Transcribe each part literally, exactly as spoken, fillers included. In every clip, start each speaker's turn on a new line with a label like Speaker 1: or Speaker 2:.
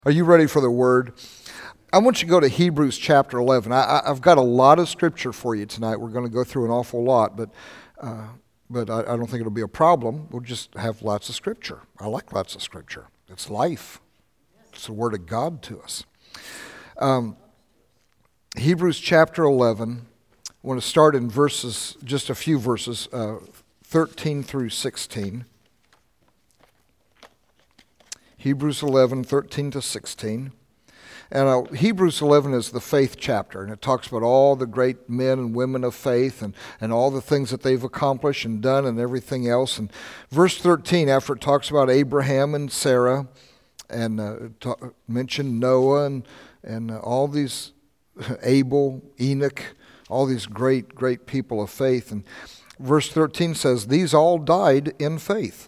Speaker 1: Are you ready for the word? I want you to go to Hebrews chapter eleven. I, I, I've got a lot of scripture for you tonight. We're going to go through an awful lot, but uh, but I, I don't think it'll be a problem. We'll just have lots of scripture. I like lots of scripture. It's life. It's the word of God to us. Um, Hebrews chapter eleven. I want to start in verses, just a few verses, uh, thirteen through sixteen. Hebrews eleven, thirteen to sixteen. And uh, Hebrews eleven is the faith chapter, and it talks about all the great men and women of faith and, and all the things that they've accomplished and done and everything else. And verse thirteen, after it talks about Abraham and Sarah, and uh, ta- mentioned Noah and, and uh, all these, Abel, Enoch, all these great, great people of faith. And verse thirteen says, these all died in faith,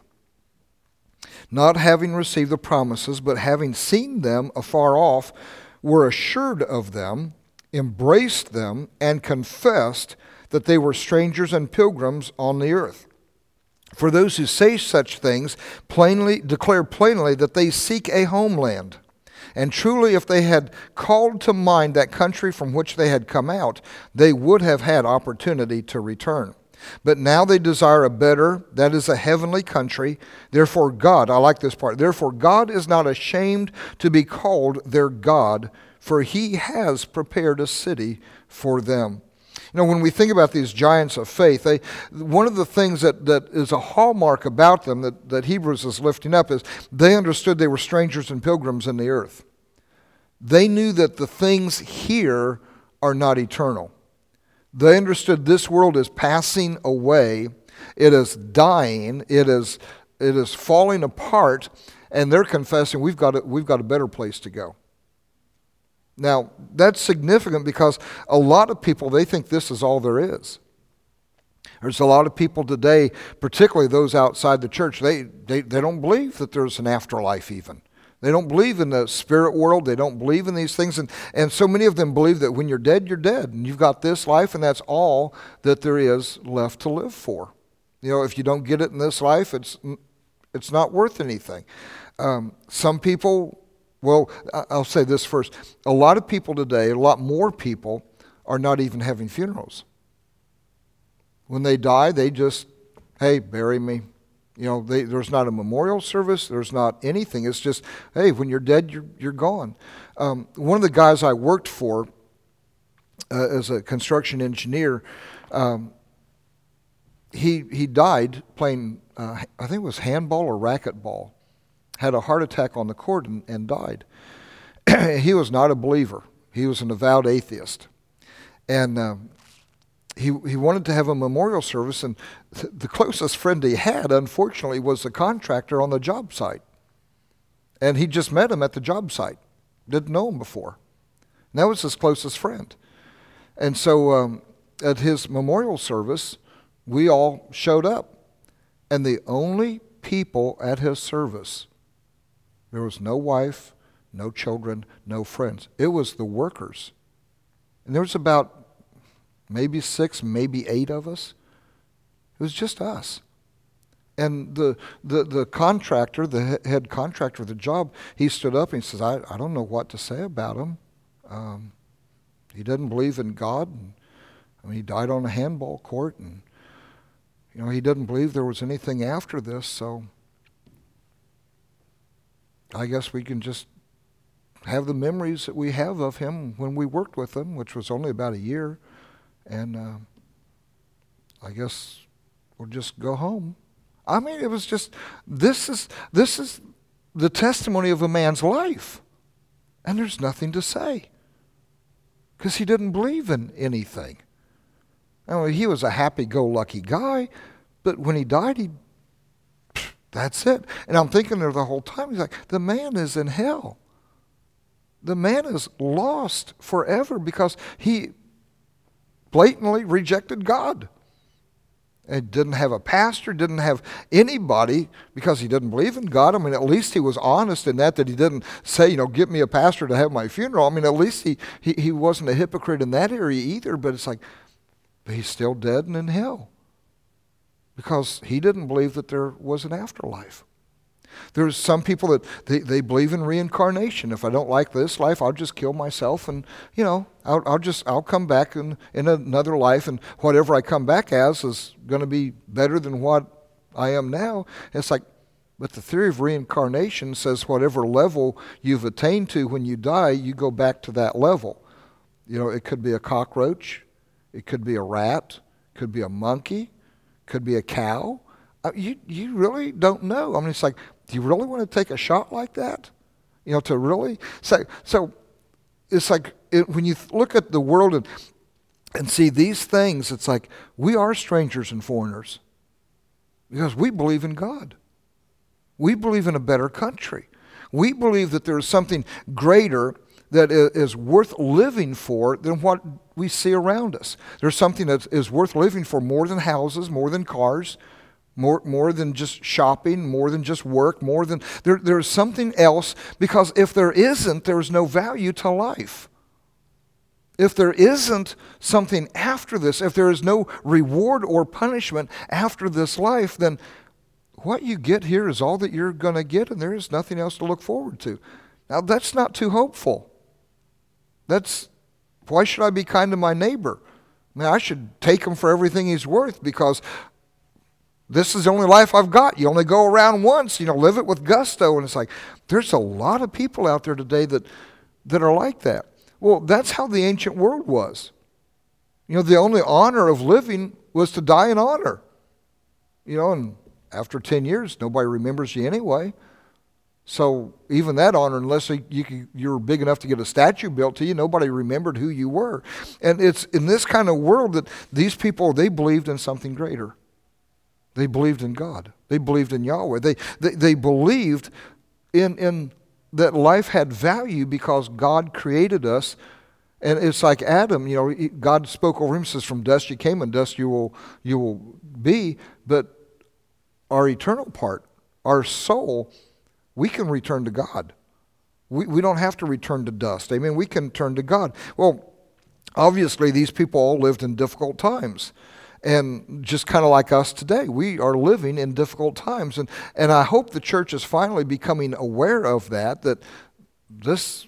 Speaker 1: not having received the promises, but having seen them afar off, were assured of them, embraced them, and confessed that they were strangers and pilgrims on the earth. For those who say such things plainly declare plainly that they seek a homeland. And truly, if they had called to mind that country from which they had come out, they would have had opportunity to return. But now they desire a better, that is a heavenly country. Therefore God, I like this part, therefore God is not ashamed to be called their God, for he has prepared a city for them. You know, when we think about these giants of faith, they, one of the things that, that is a hallmark about them that, that Hebrews is lifting up is they understood they were strangers and pilgrims in the earth. They knew that the things here are not eternal. They understood this world is passing away, it is dying, it is it is falling apart, and they're confessing we've got a, we've got a better place to go. Now, that's significant because a lot of people, they think this is all there is. There's a lot of people today, particularly those outside the church, they they, they don't believe that there's an afterlife even. They don't believe in the spirit world. They don't believe in these things. And, and so many of them believe that when you're dead, you're dead. And you've got this life, and that's all that there is left to live for. You know, if you don't get it in this life, it's it's not worth anything. Um, some people, well, I'll say this first. A lot of people today, a lot more people, are not even having funerals. When they die, they just, hey, bury me. You know, they, there's not a memorial service. There's not anything. It's just, hey, when you're dead, you're you're gone. Um, one of the guys I worked for uh, as a construction engineer, um, he he died playing, uh, I think it was handball or racquetball. Had a heart attack on the court and, and died. He was not a believer. He was an avowed atheist. And um, He he wanted to have a memorial service, and th- the closest friend he had, unfortunately, was the contractor on the job site. And he just met him at the job site. Didn't know him before. And that was his closest friend. And so um, at his memorial service, we all showed up. And the only people at his service, there was no wife, no children, no friends. It was the workers. And there was about maybe six, maybe eight of us. It was just us. And the the, the contractor, the head contractor of the job, he stood up and he says, I, I don't know what to say about him. Um, he doesn't believe in God. And, I mean, he died on a handball court, and you know he doesn't believe there was anything after this. So I guess we can just have the memories that we have of him when we worked with him, which was only about a year. And uh, I guess we'll just go home. I mean, it was just, this is this is the testimony of a man's life. And there's nothing to say. Because he didn't believe in anything. I mean, he was a happy-go-lucky guy, but when he died, he, that's it. And I'm thinking there the whole time, he's like, the man is in hell. The man is lost forever because he blatantly rejected God. And didn't have a pastor, didn't have anybody because he didn't believe in God. I mean, at least he was honest in that, that he didn't say, you know, get me a pastor to have my funeral. I mean, at least he, he, he wasn't a hypocrite in that area either, but it's like, but he's still dead and in hell because he didn't believe that there was an afterlife. There's some people that they, they believe in reincarnation. If I don't like this life, I'll just kill myself, and you know, I'll, I'll just I'll come back in, in another life, and whatever I come back as is going to be better than what I am now. It's like, but the theory of reincarnation says whatever level you've attained to when you die, you go back to that level. You know, it could be a cockroach, it could be a rat, it could be a monkey, it could be a cow. Uh, you you really don't know. I mean, it's like, do you really want to take a shot like that? You know, to really say, so it's like it, when you look at the world and, and see these things, it's like we are strangers and foreigners because we believe in God. We believe in a better country. We believe that there is something greater that is worth living for than what we see around us. There's something that is worth living for more than houses, more than cars, More more than just shopping, more than just work, more than, there, there's something else, because if there isn't, there's no value to life. If there isn't something after this, if there is no reward or punishment after this life, then what you get here is all that you're going to get, and there is nothing else to look forward to. Now, that's not too hopeful. That's, why should I be kind to my neighbor? I mean, I should take him for everything he's worth, because this is the only life I've got. You only go around once, you know, live it with gusto. And it's like, there's a lot of people out there today that, that are like that. Well, that's how the ancient world was. You know, the only honor of living was to die in honor. You know, and after ten years, nobody remembers you anyway. So even that honor, unless you, you, you're big enough to get a statue built to you, nobody remembered who you were. And it's in this kind of world that these people, they believed in something greater. They believed in God. They believed in Yahweh. They they, they believed in, in that life had value because God created us. And it's like Adam, you know, God spoke over him, says, from dust you came and dust you will you will be. But our eternal part, our soul, we can return to God. We we don't have to return to dust. Amen. We can turn to God. Well, obviously these people all lived in difficult times. And just kind of like us today, we are living in difficult times. And, and I hope the church is finally becoming aware of that, that this,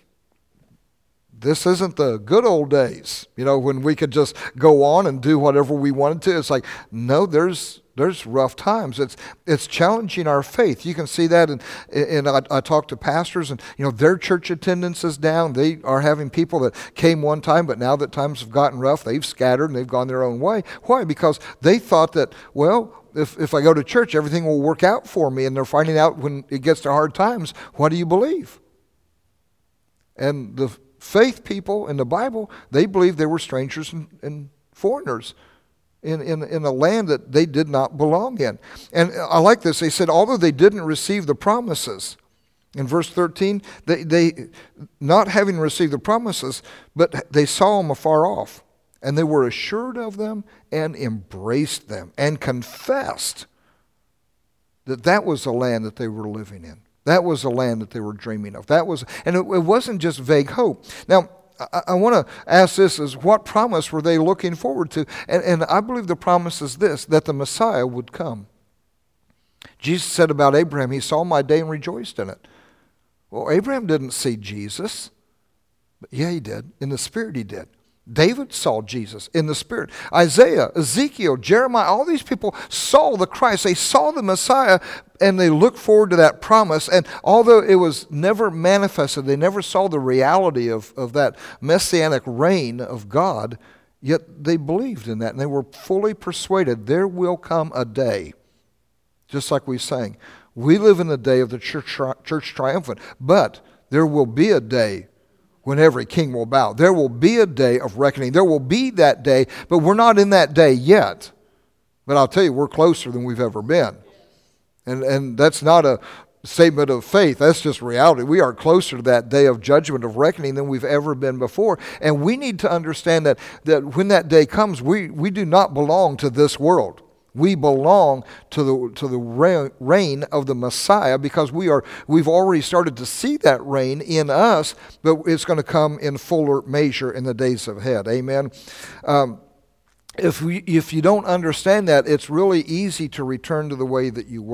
Speaker 1: this isn't the good old days, you know, when we could just go on and do whatever we wanted to. It's like, no, there's there's rough times. It's it's challenging our faith. You can see that, and and I, I talk to pastors, and you know their church attendance is down. They are having people that came one time, but now that times have gotten rough, they've scattered and they've gone their own way. Why? Because they thought that, well, if if I go to church, everything will work out for me, and they're finding out when it gets to hard times, what do you believe? And the faith people in the Bible, they believed they were strangers and, and foreigners. In, in, in a land that they did not belong in. And I like this. They said, although they didn't receive the promises, in verse thirteen, they, they not having received the promises, but they saw them afar off, and they were assured of them and embraced them and confessed that that was the land that they were living in. That was the land that they were dreaming of. That was, and it, it wasn't just vague hope. Now, I, I want to ask this, is what promise were they looking forward to? And, and I believe the promise is this, that the Messiah would come. Jesus said about Abraham, he saw my day and rejoiced in it. Well, Abraham didn't see Jesus. But yeah, he did. In the Spirit, he did. David saw Jesus in the Spirit. Isaiah, Ezekiel, Jeremiah, all these people saw the Christ. They saw the Messiah, and they looked forward to that promise. And although it was never manifested, they never saw the reality of, of that messianic reign of God, yet they believed in that, and they were fully persuaded there will come a day, just like we sang. We live in the day of the church, church triumphant, but there will be a day when every king will bow. There will be a day of reckoning. There will be that day, but we're not in that day yet. But I'll tell you, we're closer than we've ever been. And and that's not a statement of faith. That's just reality. We are closer to that day of judgment, of reckoning, than we've ever been before. And we need to understand that, that when that day comes, we, we do not belong to this world. We belong to the to the reign of the Messiah, because we are we've already started to see that reign in us, but it's going to come in fuller measure in the days ahead. Amen. Um, if we if you don't understand that, it's really easy to return to the way that you were.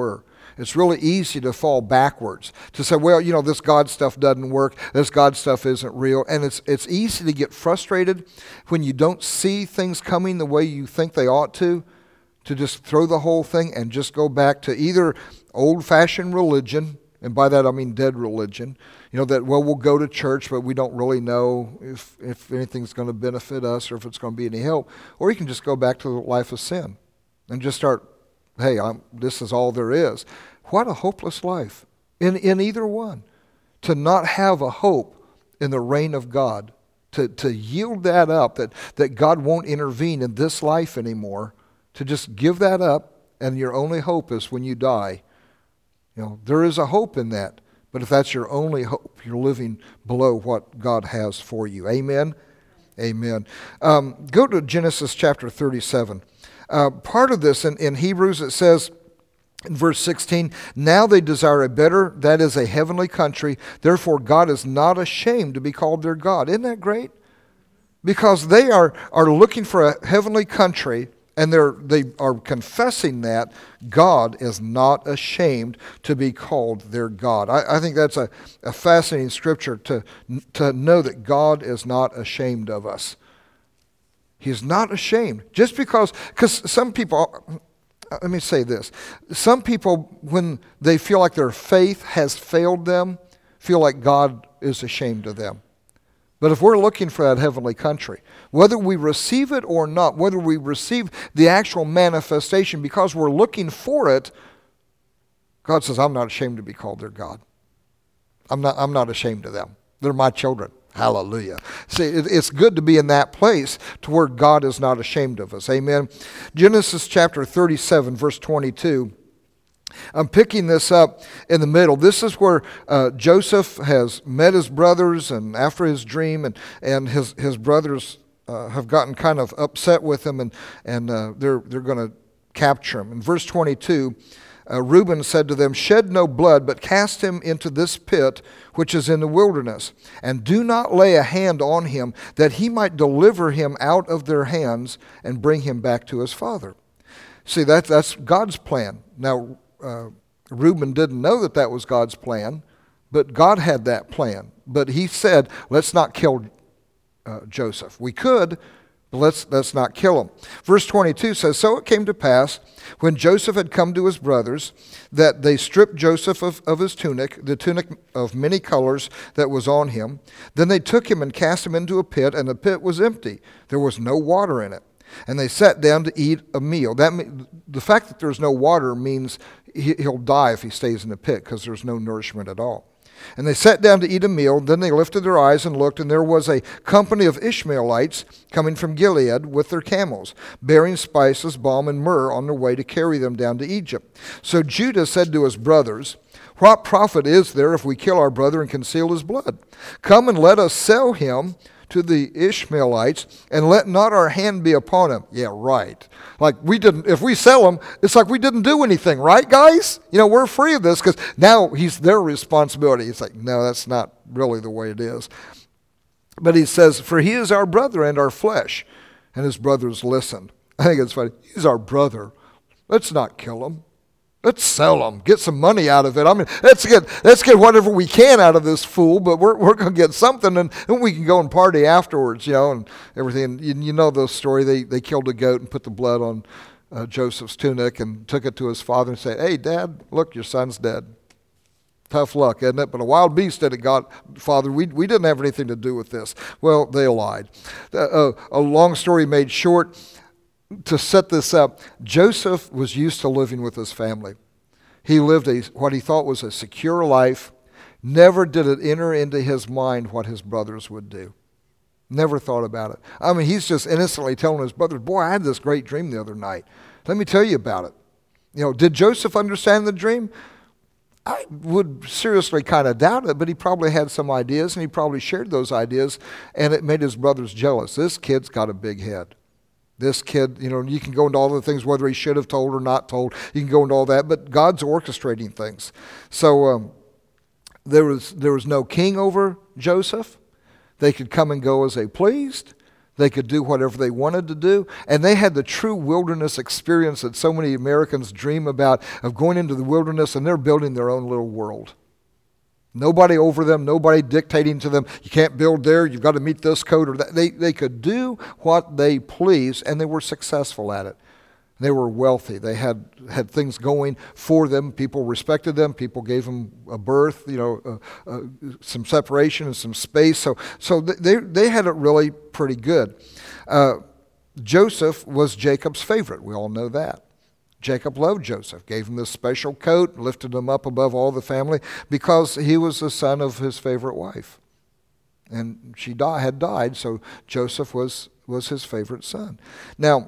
Speaker 1: It's really easy to fall backwards, to say, well, you know, this God stuff doesn't work, this God stuff isn't real. And it's it's easy to get frustrated when you don't see things coming the way you think they ought to, to just throw the whole thing and just go back to either old-fashioned religion, and by that I mean dead religion, you know, that, well, we'll go to church, but we don't really know if, if anything's going to benefit us or if it's going to be any help. Or you can just go back to the life of sin and just start, hey, I'm, this is all there is. What a hopeless life in, in either one. To not have a hope in the reign of God, to, to yield that up, that, that God won't intervene in this life anymore, to just give that up, and your only hope is when you die. You know, there is a hope in that, but if that's your only hope, you're living below what God has for you. Amen? Amen. Um, go to Genesis chapter thirty-seven. Uh, part of this in, in Hebrews, it says in verse sixteen, now they desire a better, that is a heavenly country. Therefore God is not ashamed to be called their God. Isn't that great? Because they are, are looking for a heavenly country, and they're, they are confessing that God is not ashamed to be called their God. I, I think that's a, a fascinating scripture to, to know that God is not ashamed of us. He's not ashamed. Just because, because some people, let me say this. Some people, when they feel like their faith has failed them, feel like God is ashamed of them. But if we're looking for that heavenly country, whether we receive it or not, whether we receive the actual manifestation because we're looking for it, God says, I'm not ashamed to be called their God. I'm not, I'm not ashamed of them. They're my children. Hallelujah. See, it, it's good to be in that place to where God is not ashamed of us. Amen. Genesis chapter thirty-seven, verse twenty-two. I'm picking this up in the middle. This is where uh, Joseph has met his brothers, and after his dream, and, and his, his brothers uh, have gotten kind of upset with him, and, and uh, they're, they're going to capture him. In verse twenty-two, uh, Reuben said to them, shed no blood, but cast him into this pit which is in the wilderness, and do not lay a hand on him, that he might deliver him out of their hands and bring him back to his father. See, that, that's God's plan. Now, Uh, Reuben didn't know that that was God's plan, but God had that plan. But he said, let's not kill uh, Joseph. We could, but let's, let's not kill him. Verse twenty-two says, so it came to pass, when Joseph had come to his brothers, that they stripped Joseph of, of his tunic, the tunic of many colors that was on him. Then they took him and cast him into a pit, and the pit was empty. There was no water in it. And they sat down to eat a meal. That the fact that there's no water means he, he'll die if he stays in the pit, because there's no nourishment at all. And they sat down to eat a meal. Then they lifted their eyes and looked, and there was a company of Ishmaelites coming from Gilead with their camels, bearing spices, balm, and myrrh on their way to carry them down to Egypt. So Judah said to his brothers, what profit is there if we kill our brother and conceal his blood? Come and let us sell him to the Ishmaelites, and let not our hand be upon him. Yeah, right. Like we didn't, if we sell him, it's like we didn't do anything, right, guys? You know, we're free of this, because now he's their responsibility. It's like, no, that's not really the way it is. But he says, for he is our brother and our flesh. And his brothers listened. I think it's funny. He's our brother. Let's not kill him. Let's sell him, get some money out of it. I mean, let's get let's get whatever we can out of this fool, but we're we're going to get something, and then we can go and party afterwards, you know, and everything. You, you know the story. They they killed a goat and put the blood on uh, Joseph's tunic and took it to his father and said, hey, Dad, look, your son's dead. Tough luck, isn't it? But a wild beast did it, God, Father. We we didn't have anything to do with this. Well, they lied. Uh, a long story made short, to set this up, Joseph was used to living with his family. He lived a, what he thought was a secure life. Never did it enter into his mind what his brothers would do. Never thought about it. I mean, he's just innocently telling his brothers, boy, I had this great dream the other night. Let me tell you about it. You know, did Joseph understand the dream? I would seriously kind of doubt it, but he probably had some ideas, and he probably shared those ideas, and it made his brothers jealous. This kid's got a big head. This kid, you know, you can go into all the things, whether he should have told or not told. You can go into all that, but God's orchestrating things. So um, there was there was no king over Joseph. They could come and go as they pleased. They could do whatever they wanted to do. And they had the true wilderness experience that so many Americans dream about, of going into the wilderness and they're building their own little world. Nobody over them, nobody dictating to them, you can't build there, you've got to meet this code or that. They, they could do what they pleased, and they were successful at it. They were wealthy. They had, had things going for them. People respected them. People gave them a birth, you know, uh, uh, some separation and some space. So, so they, they had it really pretty good. Uh, Joseph was Jacob's favorite. We all know that. Jacob loved Joseph, gave him this special coat, lifted him up above all the family because he was the son of his favorite wife. And she die, had died, so Joseph was, was his favorite son. Now,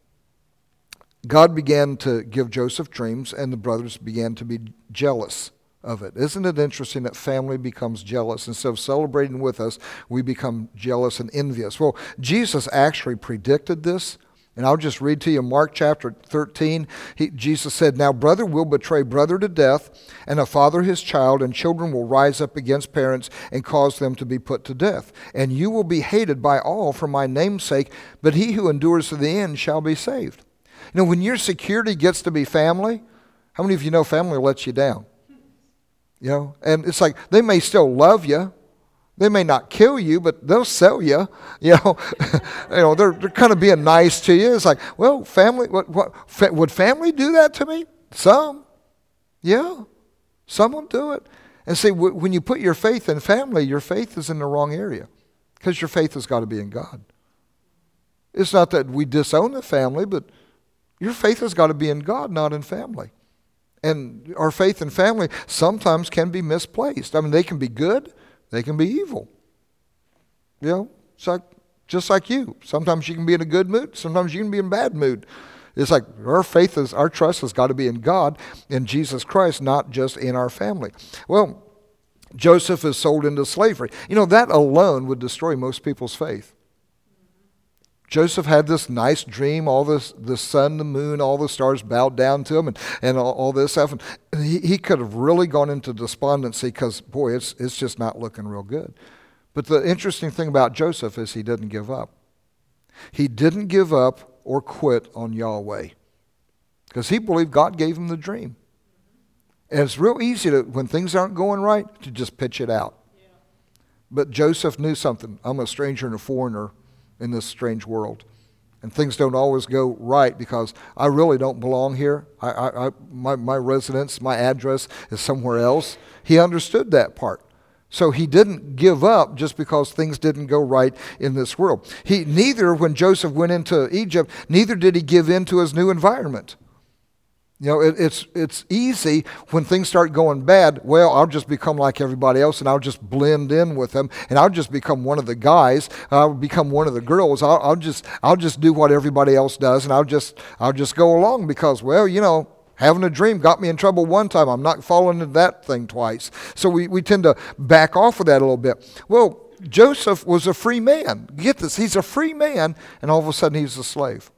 Speaker 1: God began to give Joseph dreams, and the brothers began to be jealous of it. Isn't it interesting that family becomes jealous? Instead of celebrating with us, we become jealous and envious. Well, Jesus actually predicted this. And I'll just read to you Mark chapter thirteen. He, Jesus said, "Now brother will betray brother to death, and a father his child, and children will rise up against parents and cause them to be put to death. And you will be hated by all for my name's sake, but he who endures to the end shall be saved." You know, when your security gets to be family, how many of you know family lets you down? You know, and it's like they may still love you. They may not kill you, but they'll sell you. You know, you know they're, they're kind of being nice to you. It's like, well, family, what, what, fa- would family do that to me? Some. Yeah, some will do it. And see, w- when you put your faith in family, your faith is in the wrong area because your faith has got to be in God. It's not that we disown the family, but your faith has got to be in God, not in family. And our faith in family sometimes can be misplaced. I mean, they can be good. They can be evil. You know, it's like, just like you. Sometimes you can be in a good mood. Sometimes you can be in a bad mood. It's like our faith is, our trust has got to be in God, in Jesus Christ, not just in our family. Well, Joseph is sold into slavery. You know, that alone would destroy most people's faith. Joseph had this nice dream, all this, the sun, the moon, all the stars bowed down to him and, and all, all this stuff. And he, he could have really gone into despondency because, boy, it's, it's just not looking real good. But the interesting thing about Joseph is he didn't give up. He didn't give up or quit on Yahweh because he believed God gave him the dream. And it's real easy to, when things aren't going right, to just pitch it out. Yeah. But Joseph knew something. I'm a stranger and a foreigner in this strange world. And things don't always go right because I really don't belong here. I, I, I, my, my residence, my address is somewhere else. He understood that part. So he didn't give up just because things didn't go right in this world. He neither, when Joseph went into Egypt, neither did he give in to his new environment. You know, it, it's it's easy when things start going bad. Well, I'll just become like everybody else, and I'll just blend in with them, and I'll just become one of the guys. I'll become one of the girls. I'll, I'll just I'll just do what everybody else does, and I'll just I'll just go along because, well, you know, having a dream got me in trouble one time. I'm not falling into that thing twice. So we we tend to back off of that a little bit. Well, Joseph was a free man. Get this, he's a free man, and all of a sudden he's a slave.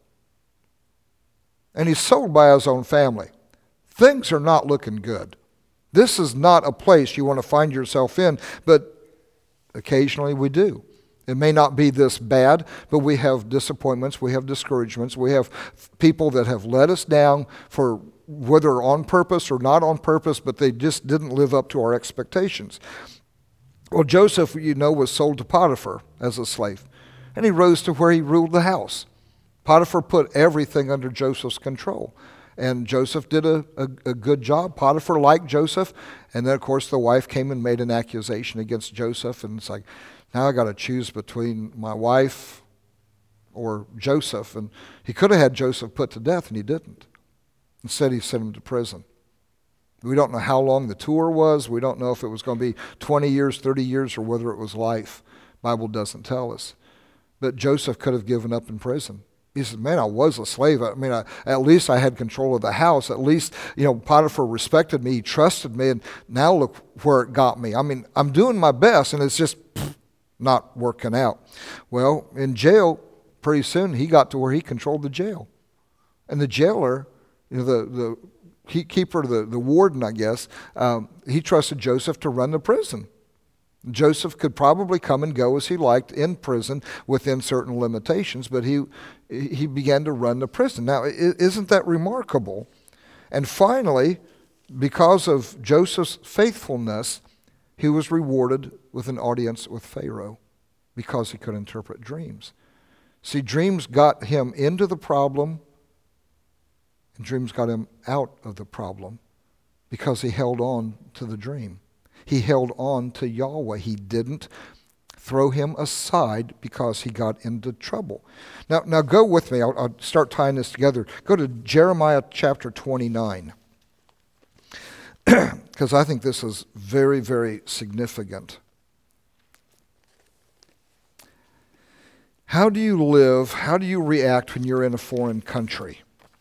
Speaker 1: And he's sold by his own family. Things are not looking good. This is not a place you want to find yourself in, but occasionally we do. It may not be this bad, but we have disappointments, we have discouragements, we have people that have let us down for whether on purpose or not on purpose, but they just didn't live up to our expectations. Well, Joseph, you know, was sold to Potiphar as a slave, and he rose to where he ruled the house. Potiphar put everything under Joseph's control. And Joseph did a, a, a good job. Potiphar liked Joseph. And then, of course, the wife came and made an accusation against Joseph. And it's like, now I got to choose between my wife or Joseph. And he could have had Joseph put to death, and he didn't. Instead, he sent him to prison. We don't know how long the tour was. We don't know if it was going to be twenty years, thirty years, or whether it was life. The Bible doesn't tell us. But Joseph could have given up in prison. He said, man, I was a slave. I mean, I, at least I had control of the house. At least, you know, Potiphar respected me. He trusted me. And now look where it got me. I mean, I'm doing my best, and it's just pff, not working out. Well, in jail, pretty soon, he got to where he controlled the jail. And the jailer, you know, the, the keeper, the, the warden, I guess, um, he trusted Joseph to run the prison. Joseph could probably come and go as he liked in prison within certain limitations, but he he began to run the prison. Now, isn't that remarkable? And finally, because of Joseph's faithfulness, he was rewarded with an audience with Pharaoh because he could interpret dreams. See, dreams got him into the problem, and dreams got him out of the problem because he held on to the dream. He held on to Yahweh. He didn't throw him aside because he got into trouble. Now, now go with me. I'll, I'll start tying this together. Go to Jeremiah chapter twenty-nine, because I think this is very, very significant. How do you live? How do you react when you're in a foreign country?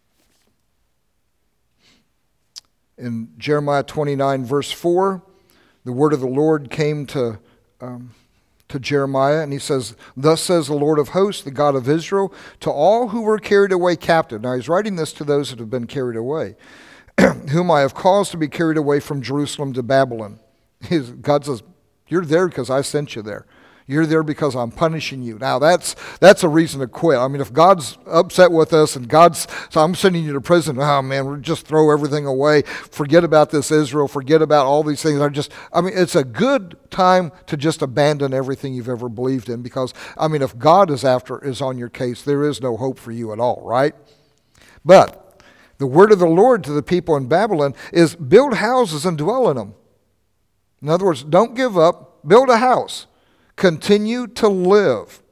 Speaker 1: In Jeremiah twenty-nine, verse four, the word of the Lord came to um, to Jeremiah, and he says, "Thus says the Lord of hosts, the God of Israel, to all who were carried away captive." Now he's writing this to those that have been carried away, whom I have caused to be carried away from Jerusalem to Babylon. He's, God says, you're there because I sent you there. You're there because I'm punishing you. Now that's that's a reason to quit. I mean, if God's upset with us and God's, so I'm sending you to prison, oh man, we'll just throw everything away. Forget about this Israel. Forget about all these things. I just, I mean, it's a good time to just abandon everything you've ever believed in, because, I mean, if God is after, is on your case, there is no hope for you at all, right? But the word of the Lord to the people in Babylon is build houses and dwell in them. In other words, don't give up. Build a house. Continue to live.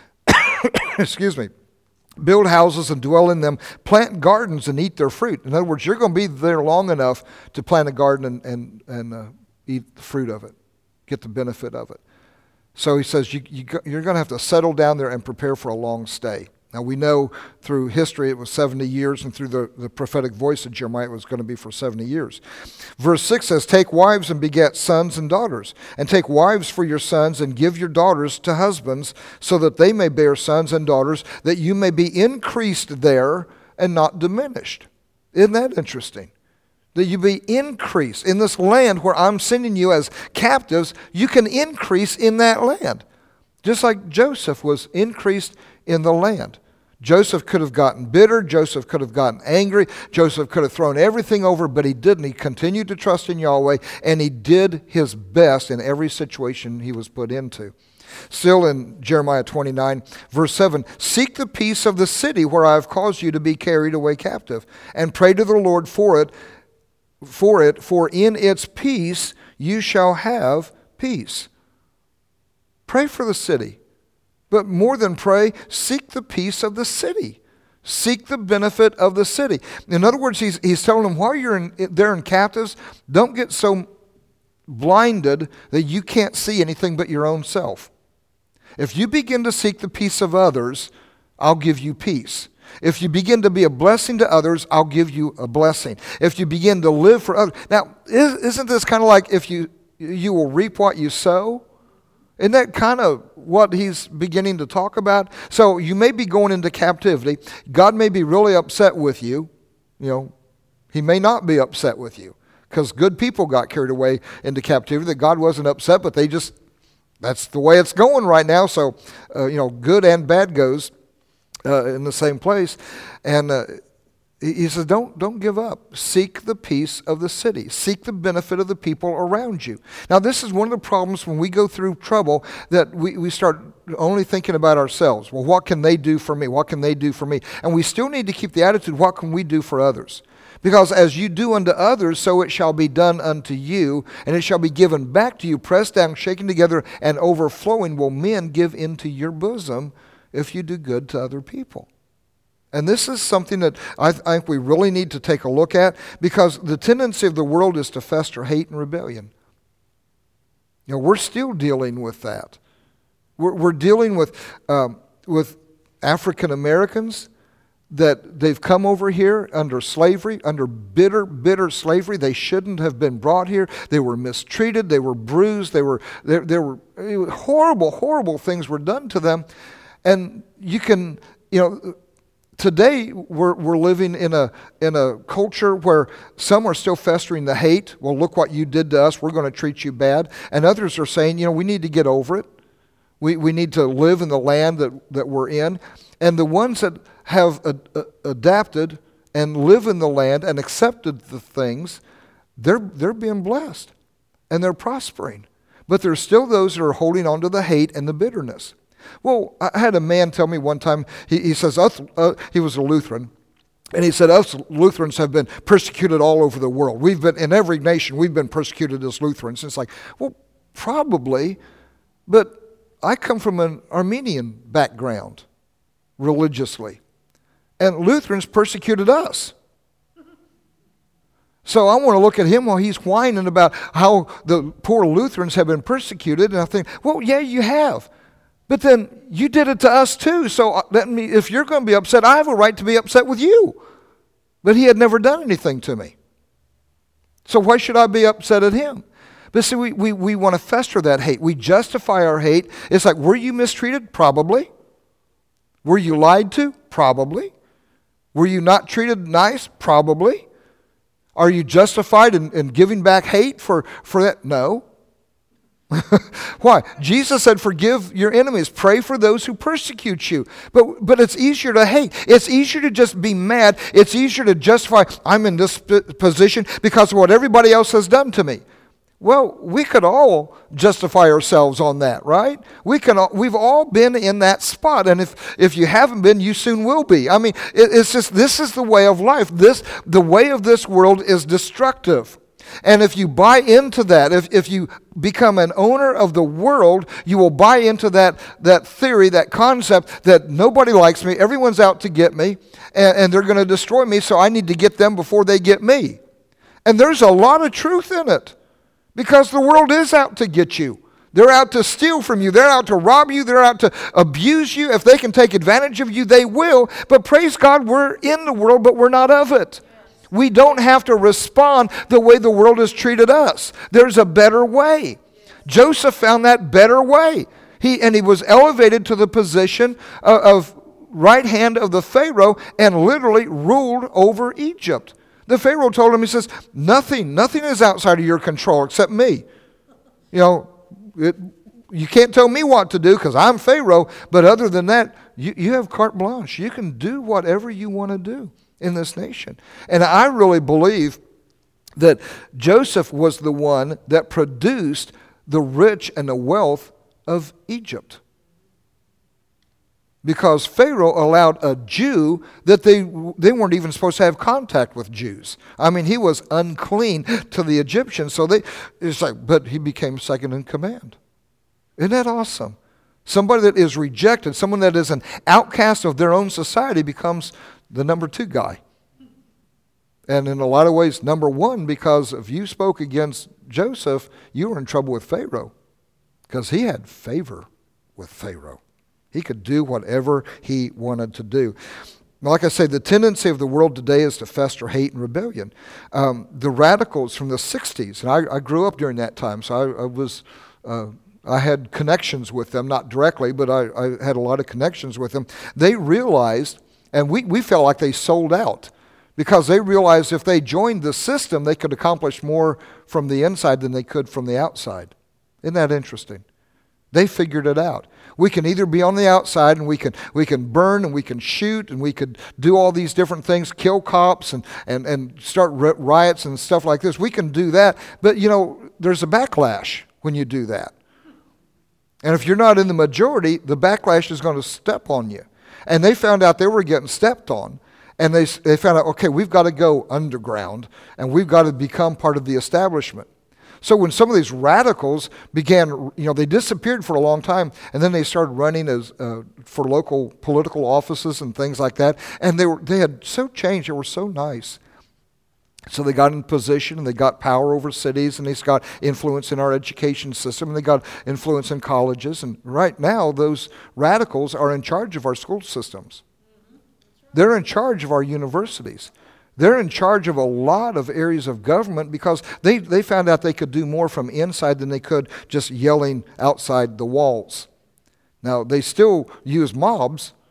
Speaker 1: Excuse me. Build houses and dwell in them. Plant gardens and eat their fruit. In other words, you're going to be there long enough to plant a garden and, and, and uh, eat the fruit of it. Get the benefit of it. So he says you, you, you're going to have to settle down there and prepare for a long stay. Now we know through history it was seventy years, and through the, the prophetic voice of Jeremiah it was going to be for seventy years. Verse six says, take wives and beget sons and daughters, and take wives for your sons and give your daughters to husbands, so that they may bear sons and daughters, that you may be increased there and not diminished. Isn't that interesting? That you be increased. In this land where I'm sending you as captives, you can increase in that land. Just like Joseph was increased in the land. Joseph could have gotten bitter. Joseph could have gotten angry. Joseph could have thrown everything over, but he didn't. He continued to trust in Yahweh, and he did his best in every situation he was put into. Still in Jeremiah twenty-nine, verse seven, seek the peace of the city where I have caused you to be carried away captive, and pray to the Lord for it, for it, for in its peace you shall have peace. Pray for the city. But more than pray, seek the peace of the city. Seek the benefit of the city. In other words, he's, he's telling them, while you're in, there in captives, don't get so blinded that you can't see anything but your own self. If you begin to seek the peace of others, I'll give you peace. If you begin to be a blessing to others, I'll give you a blessing. If you begin to live for others. Now, isn't this kind of like if you you will reap what you sow? Isn't that kind of what he's beginning to talk about? So you may be going into captivity. God may be really upset with you. You know, he may not be upset with you, because good people got carried away into captivity. That God wasn't upset, but they just, that's the way it's going right now. So, uh, you know, good and bad goes uh, in the same place. And uh, he says, don't, don't give up. Seek the peace of the city. Seek the benefit of the people around you. Now, this is one of the problems when we go through trouble, that we, we start only thinking about ourselves. Well, what can they do for me? What can they do for me? And we still need to keep the attitude, what can we do for others? Because as you do unto others, so it shall be done unto you, and it shall be given back to you, pressed down, shaken together, and overflowing will men give into your bosom if you do good to other people. And this is something that I think we really need to take a look at, because the tendency of the world is to fester hate and rebellion. You know, we're still dealing with that. We're, we're dealing with um, with African Americans that they've come over here under slavery, under bitter, bitter slavery. They shouldn't have been brought here. They were mistreated. They were bruised. They were there. There were horrible, horrible things were done to them, and you can, you know. today we're, we're living in a, in a culture where some are still festering the hate. Well, look what you did to us. We're going to treat you bad. And others are saying, you know, we need to get over it. We, we need to live in the land that, that we're in. And the ones that have a, a, adapted and live in the land and accepted the things, they're, they're being blessed and they're prospering. But there's still those that are holding on to the hate and the bitterness. Well, I had a man tell me one time, he, he says, us, uh, he was a Lutheran, and he said, us Lutherans have been persecuted all over the world. We've been, in every nation, we've been persecuted as Lutherans. And it's like, well, probably, but I come from an Armenian background, religiously, and Lutherans persecuted us. So I want to look at him while he's whining about how the poor Lutherans have been persecuted, and I think, well, yeah, you have. But then you did it to us too. So that means if you're going to be upset, I have a right to be upset with you. But he had never done anything to me. So why should I be upset at him? But see, we, we, we want to fester that hate. We justify our hate. It's like, were you mistreated? Probably. Were you lied to? Probably. Were you not treated nice? Probably. Are you justified in, in giving back hate for, for that? No. Why? Jesus said, forgive your enemies. Pray for those who persecute you. But, but it's easier to hate. It's easier to just be mad. It's easier to justify, I'm in this position because of what everybody else has done to me. Well, we could all justify ourselves on that, right? We can. All, we've all been in that spot. And if, if you haven't been, you soon will be. I mean, it, it's just, this is the way of life. This, the way of this world is destructive. And if you buy into that, if, if you become an owner of the world, you will buy into that, that theory, that concept that nobody likes me, everyone's out to get me, and, and they're going to destroy me, so I need to get them before they get me. And there's a lot of truth in it, because the world is out to get you. They're out to steal from you. They're out to rob you. They're out to abuse you. If they can take advantage of you, they will. But praise God, we're in the world, but we're not of it. We don't have to respond the way the world has treated us. There's a better way. Joseph found that better way. He and he was elevated to the position of, of right hand of the Pharaoh and literally ruled over Egypt. The Pharaoh told him, he says, nothing, nothing is outside of your control except me. You know, it, you can't tell me what to do because I'm Pharaoh, but other than that, you, you have carte blanche. You can do whatever you want to do in this nation. And I really believe that Joseph was the one that produced the rich and the wealth of Egypt. Because Pharaoh allowed a Jew that they they weren't even supposed to have contact with Jews. I mean, he was unclean to the Egyptians. So they it's like, but he became second in command. Isn't that awesome? Somebody that is rejected, someone that is an outcast of their own society becomes the number two guy. And in a lot of ways, number one, because if you spoke against Joseph, you were in trouble with Pharaoh. Because he had favor with Pharaoh. He could do whatever he wanted to do. Like I say, the tendency of the world today is to fester hate and rebellion. Um, the radicals from the sixties, and I, I grew up during that time, so I, I was... Uh, I had connections with them, not directly, but I, I had a lot of connections with them. They realized, and we, we felt like they sold out, because they realized if they joined the system, they could accomplish more from the inside than they could from the outside. Isn't that interesting? They figured it out. We can either be on the outside and we can we can burn and we can shoot and we could do all these different things, kill cops and, and, and start riots and stuff like this. We can do that, but you know, there's a backlash when you do that. And if you're not in the majority, the backlash is going to step on you. And they found out they were getting stepped on. And they, they found out, okay, we've got to go underground. And we've got to become part of the establishment. So when some of these radicals began, you know, they disappeared for a long time. And then they started running as uh, for local political offices and things like that. And they were they had so changed. They were so nice. So they got in position and they got power over cities and they got influence in our education system and they got influence in colleges. And right now, those radicals are in charge of our school systems. They're in charge of our universities. They're in charge of a lot of areas of government because they, they found out they could do more from inside than they could just yelling outside the walls. Now, they still use mobs,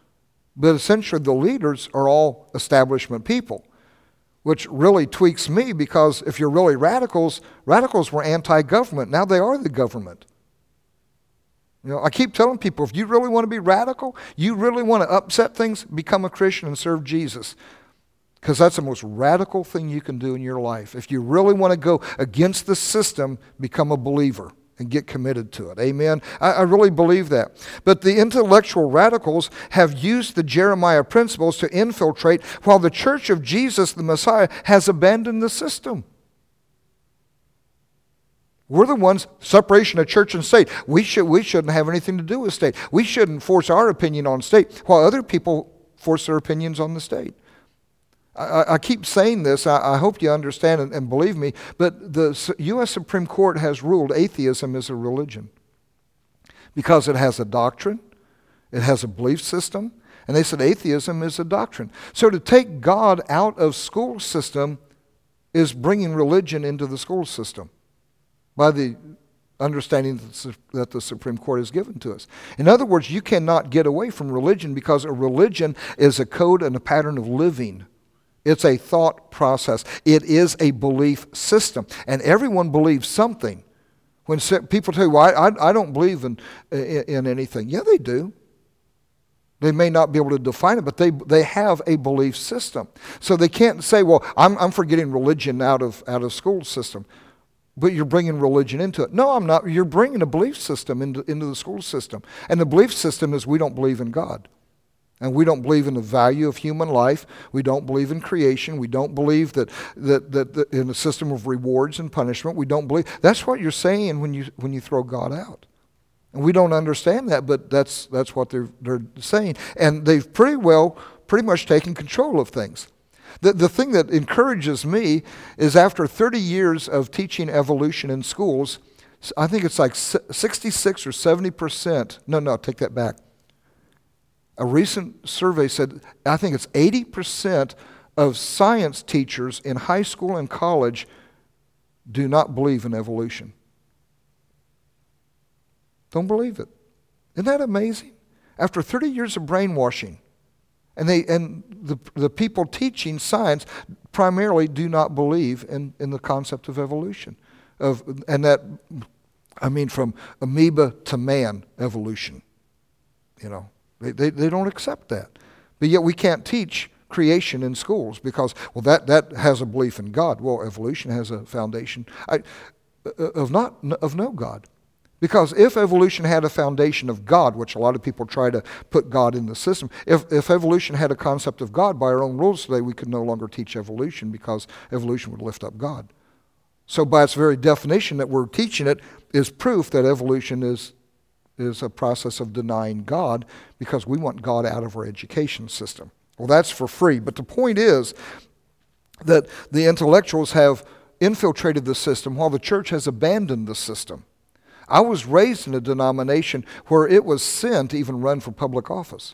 Speaker 1: But essentially the leaders are all establishment people, which really tweaks me, because if you're really radicals, radicals were anti-government. Now they are the government. You know, I keep telling people, if you really want to be radical, you really want to upset things, become a Christian and serve Jesus. Because that's the most radical thing you can do in your life. If you really want to go against the system, become a believer and get committed to it. Amen? I, I really believe that. But the intellectual radicals have used the Jeremiah principles to infiltrate, while the Church of Jesus, the Messiah, has abandoned the system. We're the ones, separation of church and state. We, should, we shouldn't have anything to do with state. We shouldn't force our opinion on state, while other people force their opinions on the state. I, I keep saying this, I, I hope you understand and, and believe me, but the U S Supreme Court has ruled atheism is a religion because it has a doctrine, it has a belief system, and they said atheism is a doctrine. So to take God out of school system is bringing religion into the school system by the understanding that the Supreme Court has given to us. In other words, you cannot get away from religion, because a religion is a code and a pattern of living. It's a thought process. It is a belief system. And everyone believes something. When people tell you, well, I, I, I don't believe in, in, in anything. Yeah, they do. They may not be able to define it, but they, they have a belief system. So they can't say, well, I'm, I'm for getting religion out of, out of school system. But you're bringing religion into it. No, I'm not. You're bringing a belief system into, into the school system. And the belief system is we don't believe in God. And we don't believe in the value of human life. We don't believe in creation. We don't believe that, that, that, that in a system of rewards and punishment. We don't believe. That's what you're saying when you, when you throw God out. And we don't understand that, but that's, that's what they're, they're saying. And they've pretty well, pretty much taken control of things. The, the thing that encourages me is after thirty years of teaching evolution in schools, I think it's like sixty-six or seventy percent. No, no, take that back. A recent survey said, I think it's eighty percent of science teachers in high school and college do not believe in evolution. Don't believe it. Isn't that amazing? After thirty years of brainwashing, and they and the, the people teaching science primarily do not believe in, in the concept of evolution. Of, and that, I mean, from amoeba to man evolution, you know. They, they, they don't accept that. But yet we can't teach creation in schools because, well, that, that has a belief in God. Well, evolution has a foundation I, of, not, of no God. Because if evolution had a foundation of God, which a lot of people try to put God in the system, if, if evolution had a concept of God by our own rules today, we could no longer teach evolution because evolution would lift up God. So by its very definition that we're teaching it is proof that evolution is is a process of denying God because we want God out of our education system. Well, that's for free. But the point is that the intellectuals have infiltrated the system while the church has abandoned the system. I was raised in a denomination where it was sin to even run for public office.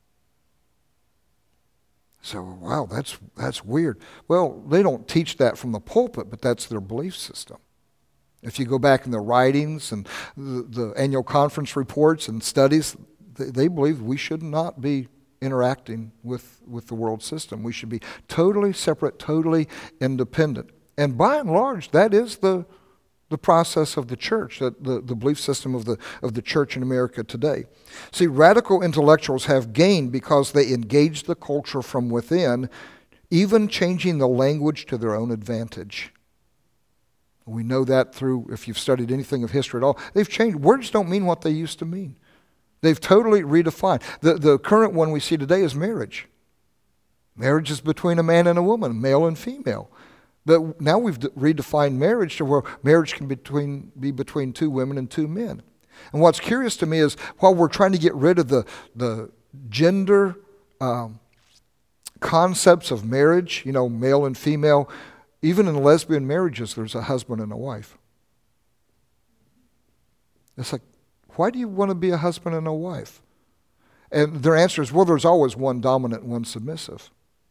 Speaker 1: So, wow, that's, that's weird. Well, they don't teach that from the pulpit, but that's their belief system. If you go back in the writings and the, the annual conference reports and studies, they, they believe we should not be interacting with, with the world system. We should be totally separate, totally independent. And by and large, that is the, the process of the church, the, the, the belief system of the, of the church in America today. See, radical intellectuals have gained because they engage the culture from within, even changing the language to their own advantage. We know that through, if you've studied anything of history at all, they've changed. Words don't mean what they used to mean. They've totally redefined. The, the current one we see today is marriage. Marriage is between a man and a woman, male and female. But now we've redefined marriage to where marriage can between, be between two women and two men. And what's curious to me is while we're trying to get rid of the, the gender um, concepts of marriage, you know, male and female, even in lesbian marriages, there's a husband and a wife. It's like, why do you want to be a husband and a wife? And their answer is, well, there's always one dominant and one submissive.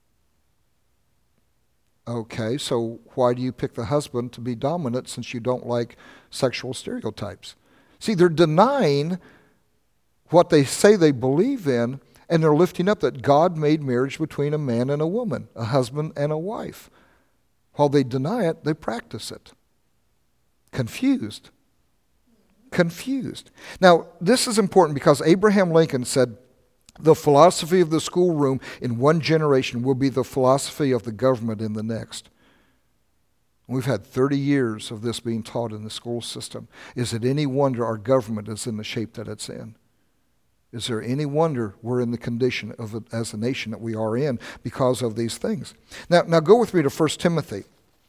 Speaker 1: Okay, so why do you pick the husband to be dominant since you don't like sexual stereotypes? See, they're denying what they say they believe in, And they're lifting up that God made marriage between a man and a woman, a husband and a wife. While they deny it, they practice it. Confused. Confused. Now, this is important because Abraham Lincoln said, the philosophy of the schoolroom in one generation will be the philosophy of the government in the next. We've had thirty years of this being taught in the school system. Is it any wonder our government is in the shape that it's in? Is there any wonder we're in the condition of it as a nation that we are in because of these things? Now, now go with me to First Timothy.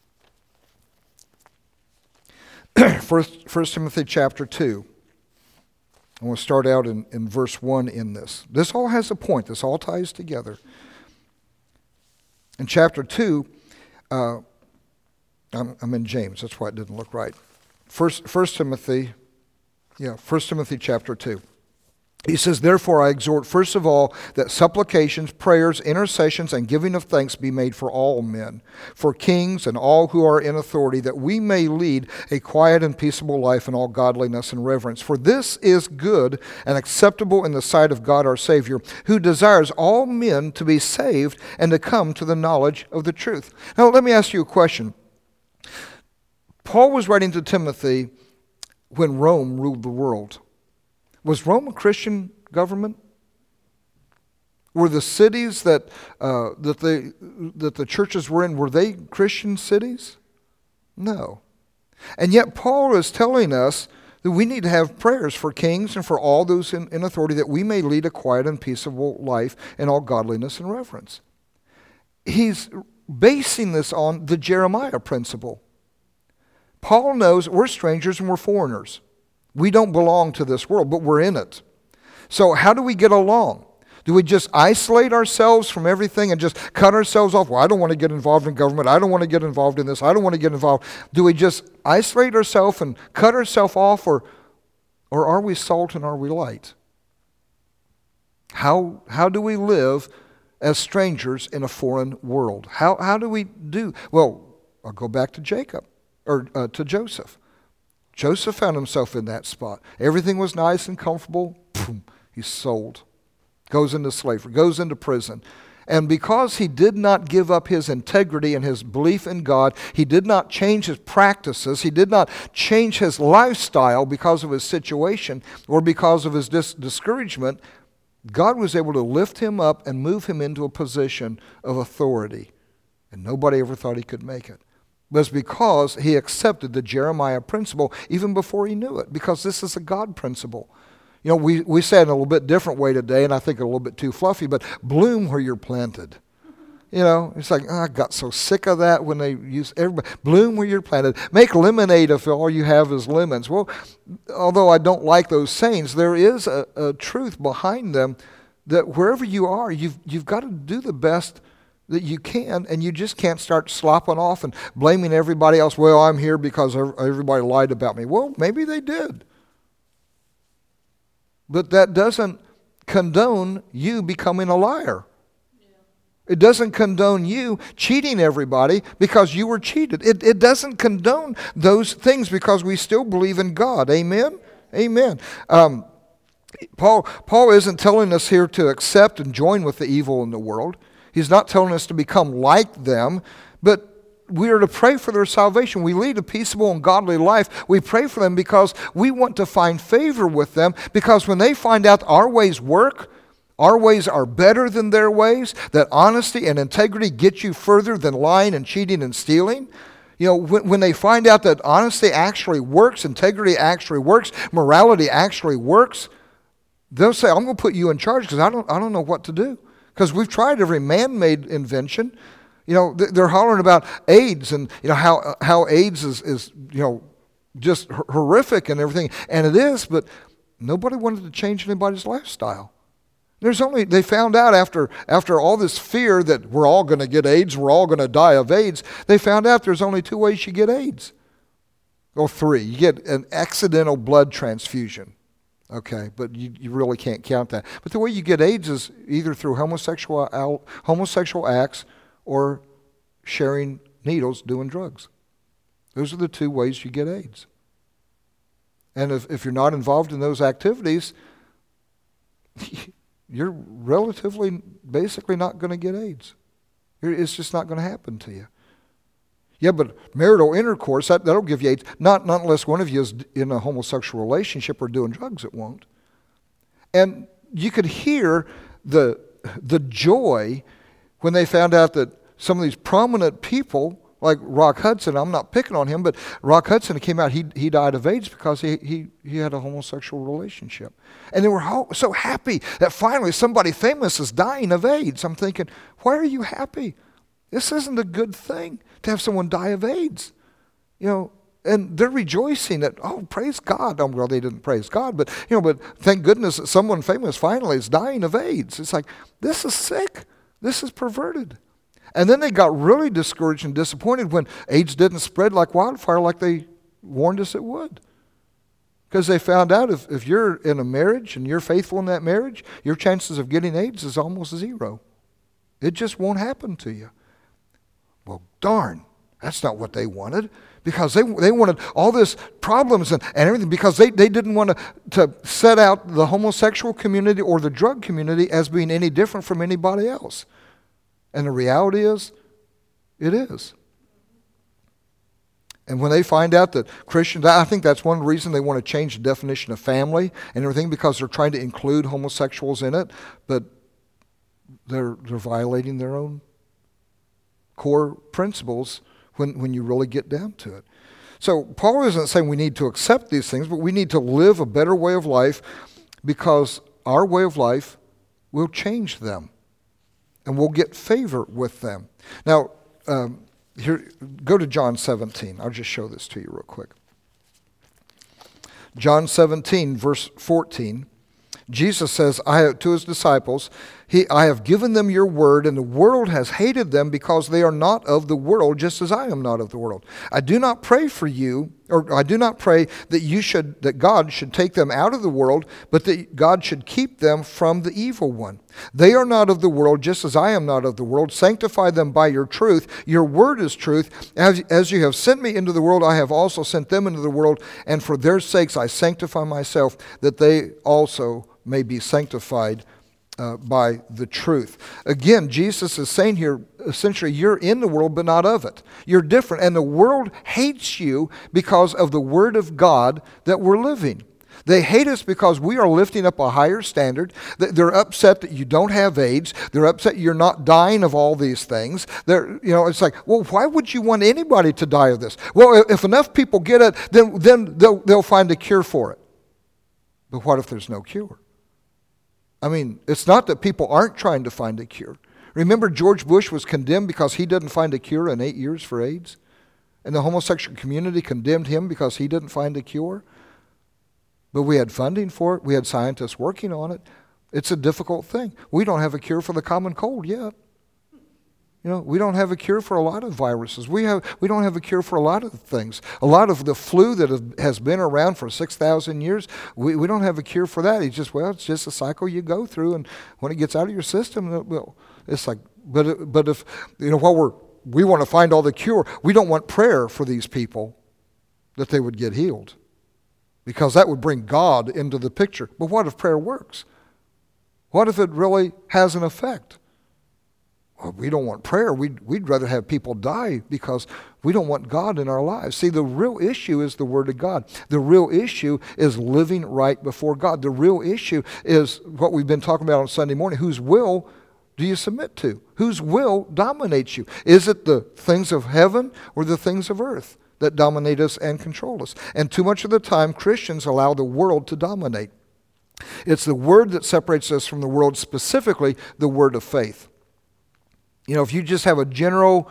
Speaker 1: First, First Timothy chapter two. I want to start out in, in verse one in this. This all has a point. This all ties together. In chapter two, uh, I'm, I'm in James. That's why it didn't look right. First, First Timothy, yeah, First Timothy chapter two. He says, therefore I exhort first of all that supplications, prayers, intercessions, and giving of thanks be made for all men, for kings and all who are in authority, that we may lead a quiet and peaceable life in all godliness and reverence. For this is good and acceptable in the sight of God our Savior, who desires all men to be saved and to come to the knowledge of the truth. Now let me ask you a question. Paul was writing to Timothy when Rome ruled the world. Was Rome a Christian government? Were the cities that uh, that they that the churches were in, were they Christian cities? No. And yet Paul is telling us that we need to have prayers for kings and for all those in, in authority, that we may lead a quiet and peaceable life in all godliness and reverence. He's basing this on the Jeremiah principle. Paul knows we're strangers and we're foreigners. We don't belong to this world, but we're in it. So how do we get along? Do we just isolate ourselves from everything and just cut ourselves off? Well, I don't want to get involved in government. I don't want to get involved in this. I don't want to get involved. Do we just isolate ourselves and cut ourselves off, or, or are we salt and are we light? How, how do we live as strangers in a foreign world? How, how do we do? Well, I'll go back to Jacob, or uh, to Joseph. Joseph found himself in that spot. Everything was nice and comfortable. Boom, he's sold. Goes into slavery, goes into prison. And because he did not give up his integrity and his belief in God, he did not change his practices, he did not change his lifestyle because of his situation or because of his dis- discouragement, God was able to lift him up and move him into a position of authority. And nobody ever thought he could make it. Was because he accepted the Jeremiah principle even before he knew it, because this is a God principle. You know, we, we say it in a little bit different way today, and I think a little bit too fluffy, but bloom where you're planted. You know, it's like, oh, I got so sick of that when they use everybody. Bloom where you're planted. Make lemonade if all you have is lemons. Well, although I don't like those sayings, there is a, a truth behind them that wherever you are, you've you've got to do the best that you can, and you just can't start slopping off and blaming everybody else. Well, I'm here because everybody lied about me. Well, maybe they did. But that doesn't condone you becoming a liar. Yeah. It doesn't condone you cheating everybody because you were cheated. It, it doesn't condone those things because we still believe in God. Amen? Amen. Um, Paul, Paul isn't telling us here to accept and join with the evil in the world. He's not telling us to become like them, but we are to pray for their salvation. We lead a peaceable and godly life. We pray for them because we want to find favor with them, because when they find out our ways work, our ways are better than their ways, that honesty and integrity get you further than lying and cheating and stealing. You know, when, when they find out that honesty actually works, integrity actually works, morality actually works, they'll say, I'm going to put you in charge because I don't, I don't know what to do. Because we've tried every man-made invention. You know, they're hollering about AIDS and, you know, how how AIDS is, is you know, just horrific and everything. And it is, but nobody wanted to change anybody's lifestyle. There's only, they found out after after all this fear that we're all going to get AIDS, we're all going to die of AIDS, they found out there's only two ways you get AIDS. Or three. You get an accidental blood transfusion. Okay, but you, you really can't count that. But the way you get AIDS is either through homosexual homosexual acts or sharing needles, doing drugs. Those are the two ways you get AIDS. And if, if you're not involved in those activities, you're relatively, basically not going to get AIDS. It's just not going to happen to you. Yeah, but marital intercourse, that, that'll give you AIDS. Not, not unless one of you is in a homosexual relationship or doing drugs, it won't. And you could hear the, the joy when they found out that some of these prominent people, like Rock Hudson, I'm not picking on him, but Rock Hudson came out, he he died of AIDS because he he, he had a homosexual relationship. And they were ho- so happy that finally somebody famous is dying of AIDS. I'm thinking, why are you happy? This isn't a good thing to have someone die of AIDS. You know, and they're rejoicing that, oh, praise God. Oh, well, they didn't praise God, but, you know, but thank goodness that someone famous finally is dying of AIDS. It's like, this is sick. This is perverted. And then they got really discouraged and disappointed when AIDS didn't spread like wildfire like they warned us it would. Because they found out if, if you're in a marriage and you're faithful in that marriage, your chances of getting AIDS is almost zero. It just won't happen to you. Well, darn, that's not what they wanted. Because they they wanted all this problems and, and everything because they, they didn't want to, to set out the homosexual community or the drug community as being any different from anybody else. And the reality is, it is. And when they find out that Christians, I think that's one reason they want to change the definition of family and everything because they're trying to include homosexuals in it, but they're they're violating their own core principles when, when you really get down to it. So Paul isn't saying we need to accept these things, but we need to live a better way of life because our way of life will change them. And we'll get favor with them. Now, um, here, go to John seventeen. I'll just show this to you real quick. John seventeen, verse fourteen. Jesus says I have, to his disciples, he, I have given them your word, and the world has hated them because they are not of the world, just as I am not of the world. I do not pray for you, or I do not pray that you should, that God should take them out of the world, but that God should keep them from the evil one. They are not of the world, just as I am not of the world. Sanctify them by your truth. Your word is truth. As, as you have sent me into the world, I have also sent them into the world, and for their sakes I sanctify myself, that they also may be sanctified uh, by the truth. Again, Jesus is saying here, essentially, you're in the world, but not of it. You're different, and the world hates you because of the word of God that we're living. They hate us because we are lifting up a higher standard. They're upset that you don't have AIDS. They're upset you're not dying of all these things. They're, you know, it's like, well, why would you want anybody to die of this? Well, if enough people get it, then, then they'll, they'll find a cure for it. But what if there's no cure? I mean, it's not that people aren't trying to find a cure. Remember, George Bush was condemned because he didn't find a cure in eight years for AIDS? And the homosexual community condemned him because he didn't find a cure? But we had funding for it. We had scientists working on it. It's a difficult thing. We don't have a cure for the common cold yet. You know, we don't have a cure for a lot of viruses. We have we don't have a cure for a lot of things. A lot of the flu that have, has been around for six thousand years, we, we don't have a cure for that. It's just, well, it's just a cycle you go through, and when it gets out of your system, it, well, it's like, but but if, you know, while we're, we want to find all the cure, we don't want prayer for these people that they would get healed, because that would bring God into the picture. But what if prayer works? What if it really has an effect? Well, we don't want prayer. We'd, we'd rather have people die because we don't want God in our lives. See, the real issue is the Word of God. The real issue is living right before God. The real issue is what we've been talking about on Sunday morning. Whose will do you submit to? Whose will dominates you? Is it the things of heaven or the things of earth that dominate us and control us? And too much of the time, Christians allow the world to dominate. It's the Word that separates us from the world, specifically the Word of faith. You know, if you just have a general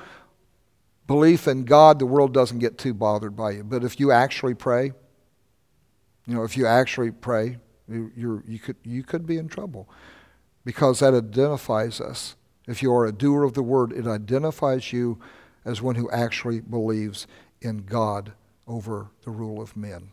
Speaker 1: belief in God, the world doesn't get too bothered by you. But if you actually pray, you know, if you actually pray, you, you're, you could you could be in trouble, because that identifies us. If you are a doer of the word, it identifies you as one who actually believes in God over the rule of men.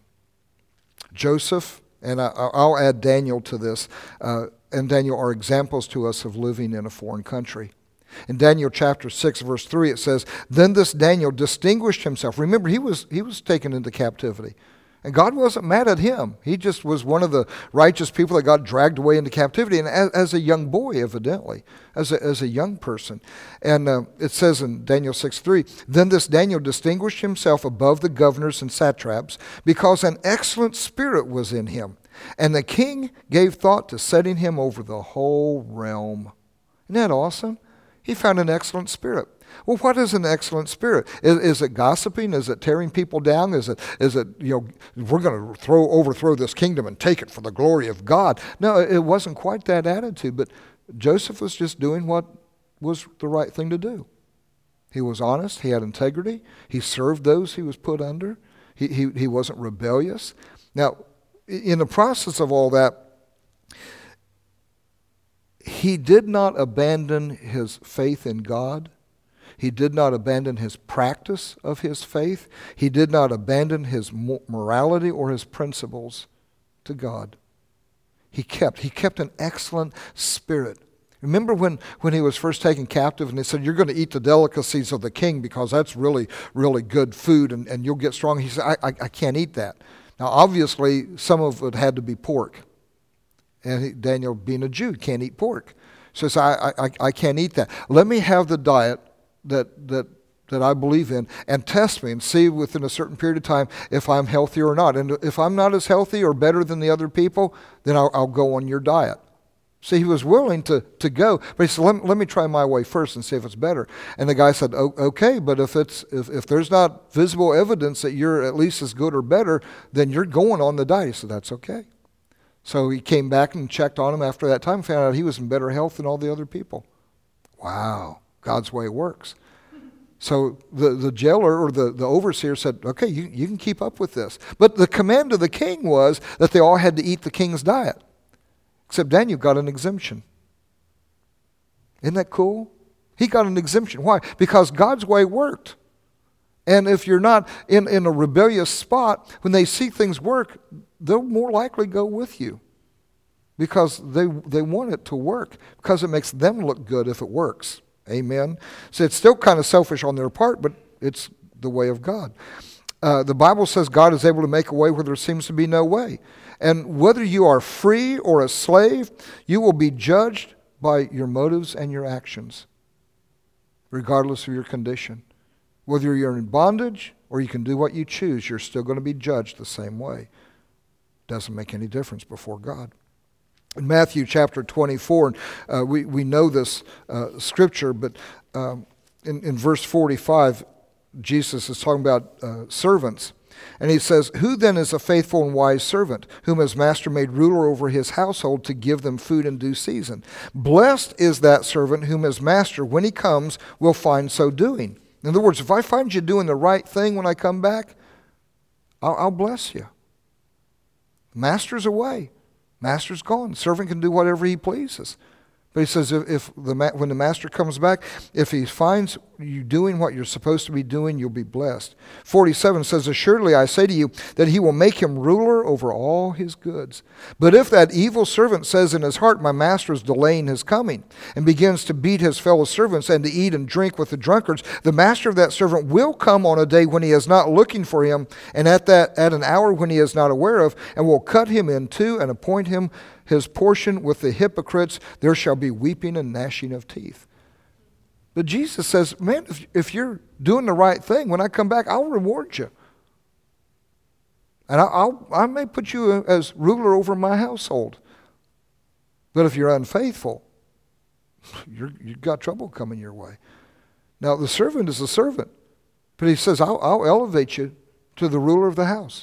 Speaker 1: Joseph, and I, I'll add Daniel to this, uh, and Daniel are examples to us of living in a foreign country. In Daniel chapter six, verse three, it says, "Then this Daniel distinguished himself." Remember, he was he was taken into captivity. And God wasn't mad at him. He just was one of the righteous people that got dragged away into captivity, and as, as a young boy, evidently, as a, as a young person. And uh, it says in Daniel six three, then this Daniel distinguished himself above the governors and satraps because an excellent spirit was in him. And the king gave thought to setting him over the whole realm. Isn't that awesome? He found an excellent spirit. Well, what is an excellent spirit? Is, is it gossiping? Is it tearing people down? Is it, is it, you know, we're going to throw overthrow this kingdom and take it for the glory of God? No, it wasn't quite that attitude, but Joseph was just doing what was the right thing to do. He was honest. He had integrity. He served those he was put under. He, he, he wasn't rebellious. Now, in the process of all that, he did not abandon his faith in God. He did not abandon his practice of his faith. He did not abandon his morality or his principles to God. He kept, he kept an excellent spirit. Remember when, when he was first taken captive and they said, you're going to eat the delicacies of the king because that's really, really good food and, and you'll get strong. He said, I, I, I can't eat that. Now, obviously, some of it had to be pork. And he, Daniel, being a Jew, can't eat pork. So he said, I, I, I can't eat that. Let me have the diet that that that I believe in and test me and see within a certain period of time if I'm healthy or not. And if I'm not as healthy or better than the other people, then I'll, I'll go on your diet. See, he was willing to, to go, but he said, let, let me try my way first and see if it's better. And the guy said, oh, okay, but if it's if, if there's not visible evidence that you're at least as good or better, then you're going on the diet. He said, that's okay. So he came back and checked on him after that time, found out he was in better health than all the other people. Wow. God's way works. So the, the jailer or the, the overseer said, okay, you, you can keep up with this. But the command of the king was that they all had to eat the king's diet. Except Daniel got an exemption. Isn't that cool? He got an exemption. Why? Because God's way worked. And if you're not in, in a rebellious spot, when they see things work, they'll more likely go with you. Because they, they want it to work. Because it makes them look good if it works. Amen. So it's still kind of selfish on their part, but it's the way of God. Uh, the Bible says God is able to make a way where there seems to be no way. And whether you are free or a slave, you will be judged by your motives and your actions, regardless of your condition. Whether you're in bondage or you can do what you choose, you're still going to be judged the same way. Doesn't make any difference before God. In Matthew chapter twenty-four, uh, we, we know this uh, scripture, but um, in, in verse forty-five, Jesus is talking about uh, servants. And he says, who then is a faithful and wise servant, whom his master made ruler over his household to give them food in due season? Blessed is that servant whom his master, when he comes, will find so doing. In other words, if I find you doing the right thing when I come back, I'll, I'll bless you. Master's away. Master's gone. The servant can do whatever he pleases. But he says if, if the when the master comes back, if he finds you doing what you're supposed to be doing, you'll be blessed. forty-seven says, assuredly I say to you that he will make him ruler over all his goods. But if that evil servant says in his heart, my master is delaying his coming, and begins to beat his fellow servants and to eat and drink with the drunkards, the master of that servant will come on a day when he is not looking for him, and at that at an hour when he is not aware of, and will cut him in two and appoint him his portion with the hypocrites. There shall be weeping and gnashing of teeth. But Jesus says, man, if, if you're doing the right thing, when I come back, I'll reward you. And I'll, I'll, I may put you as ruler over my household. But if you're unfaithful, you're, you've got trouble coming your way. Now, the servant is a servant. But he says, I'll, I'll elevate you to the ruler of the house.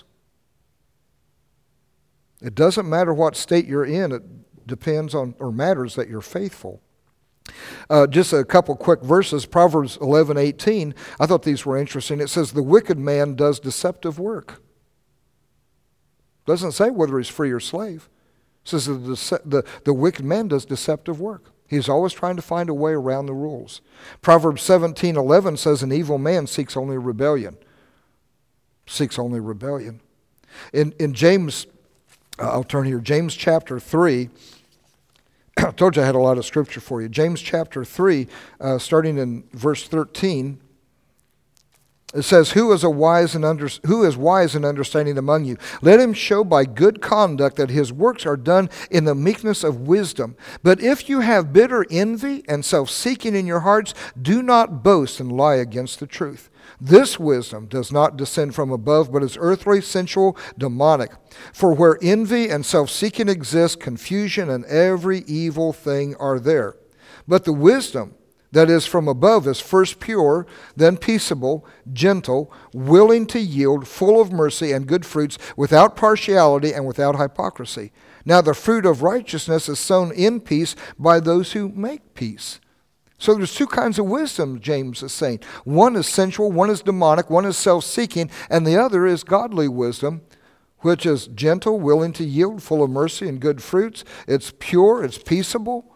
Speaker 1: It doesn't matter what state you're in. It depends on, or matters that you're faithful. Uh, just a couple quick verses. Proverbs eleven eighteen. I thought these were interesting. It says, the wicked man does deceptive work. Doesn't say whether he's free or slave. It says the, the, the wicked man does deceptive work. He's always trying to find a way around the rules. Proverbs seventeen eleven says, an evil man seeks only rebellion. Seeks only rebellion. In, in James... Uh, I'll turn here. James chapter three. I told you I had a lot of scripture for you. James chapter three, uh, starting in verse thirteen. It says, who is a wise and under, who is wise and understanding among you? Let him show by good conduct that his works are done in the meekness of wisdom. But if you have bitter envy and self-seeking in your hearts, do not boast and lie against the truth. This wisdom does not descend from above, but is earthly, sensual, demonic. For where envy and self-seeking exist, confusion and every evil thing are there. But the wisdom that is from above is first pure, then peaceable, gentle, willing to yield, full of mercy and good fruits, without partiality and without hypocrisy. Now the fruit of righteousness is sown in peace by those who make peace. So there's two kinds of wisdom, James is saying. One is sensual, one is demonic, one is self-seeking, and the other is godly wisdom, which is gentle, willing to yield, full of mercy and good fruits. It's pure, it's peaceable.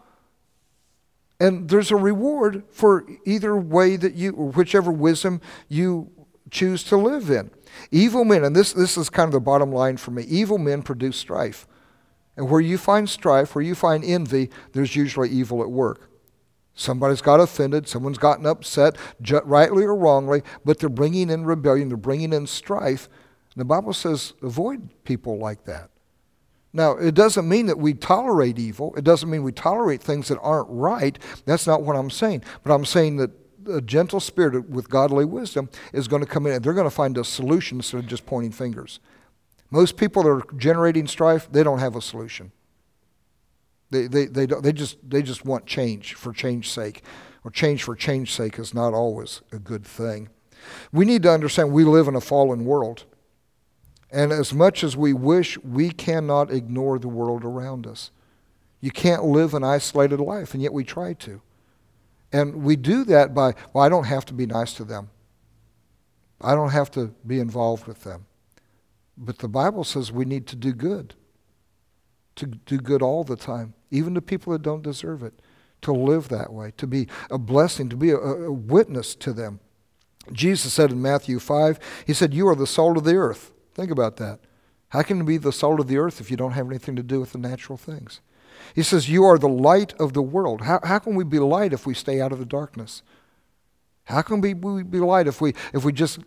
Speaker 1: And there's a reward for either way that you, or whichever wisdom you choose to live in. Evil men, and this, this is kind of the bottom line for me, evil men produce strife. And where you find strife, where you find envy, there's usually evil at work. Somebody's got offended, someone's gotten upset, rightly or wrongly, but they're bringing in rebellion, they're bringing in strife. And the Bible says avoid people like that. Now, it doesn't mean that we tolerate evil. It doesn't mean we tolerate things that aren't right. That's not what I'm saying. But I'm saying that a gentle spirit with godly wisdom is going to come in and they're going to find a solution instead of just pointing fingers. Most people that are generating strife, they don't have a solution. They they they don't, they just they just want change for change's sake, or change for change's sake is not always a good thing. We need to understand we live in a fallen world. And as much as we wish, we cannot ignore the world around us. You can't live an isolated life, and yet we try to. And we do that by, well, I don't have to be nice to them. I don't have to be involved with them. But the Bible says we need to do good. To do good all the time, even to people that don't deserve it. To live that way, to be a blessing, to be a, a witness to them. Jesus said in Matthew five, he said, you are the salt of the earth. Think about that. How can you be the salt of the earth if you don't have anything to do with the natural things? He says, you are the light of the world. How, how can we be light if we stay out of the darkness? How can we, we be light if we if we just